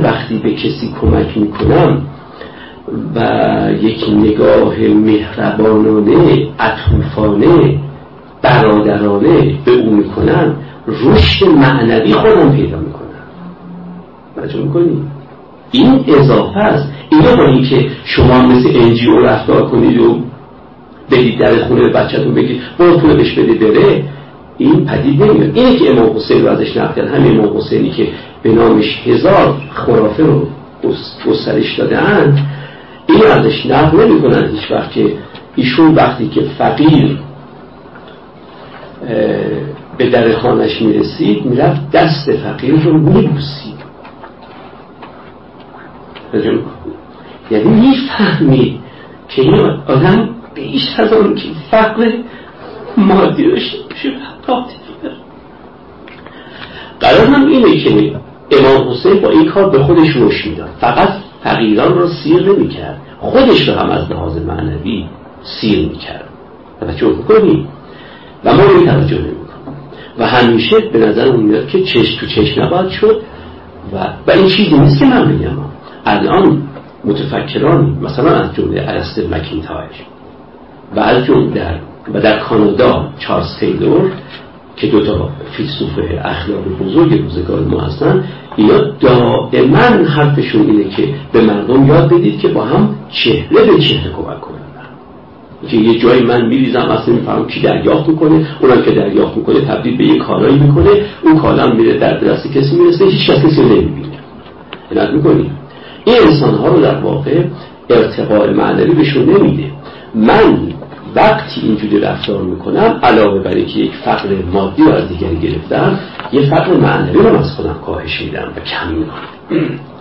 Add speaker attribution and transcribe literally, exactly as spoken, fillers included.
Speaker 1: وقتی به کسی کمک میکنم و یک نگاه مهربانانه، عطوفانه، برادرانه به او میکنم، رشد معنوی خودم پیدا میکنم. توجه میکنید؟ این اضافه است. اینو با این که شما مثل انجی او رفتار کنید و بدید در خونه بچه‌تون بگید برو پول بهش بده بره، این پدید نمیاد. اینه که امام حسین رو ازش نقل کردن، همین امام حسینی که به نامش هزار خرافه رو گسترش دادن، این ازش نقل نمی کنن هیچ وقت که ایشون وقتی که فقیر به در خانش میرسید میرفت دست فقیر رو میبوسید. یعنی میفهمید که این آدم بیش از اون که فقر مادی داشته باشه عاطفی داره. قرار هم اینه که امام حسین با این کار به خودش رشد میداد، فقط فقیران رو سیر نمی کرد، خودش رو هم از لحاظ معنوی سیر می کرد. توجه میکنی؟ و ما رو توجه نمی کنیم و همیشه به نظر اون میاد که چشم تو چشم نباید شد و, و این چیزی نیست که من بگم. الان متفکران مثلا از جمله ارسطو مکینتایر و از جمله در و در کانادا چارلز تیلور که دو تا فیلسوف اخلاقی بزرگ روزگار ما هستن، اینا دائما حرفشون اینه که به مردم یاد بدید که با هم چهره به چهره کمک کنن. که یه جایی من میریزم اصلا میفهمم کی دریافت میکنه، اونم که دریافت میکنه تبدیل به یه کالایی میکنه، اون کالا میره در دست کسی میرسه، هیچ کسی نمیبینه. عنایت میکنید؟ این انسان‌ها رو در واقع ارتقاء معنوی بهشون نمیده. من وقتی اینجوری رفتار میکنم علاوه بر اینکه یک فقر مادی رو از دیگری گرفتم، یه فقر معنوی رو از خودم کاهش میدم و کم میکنم.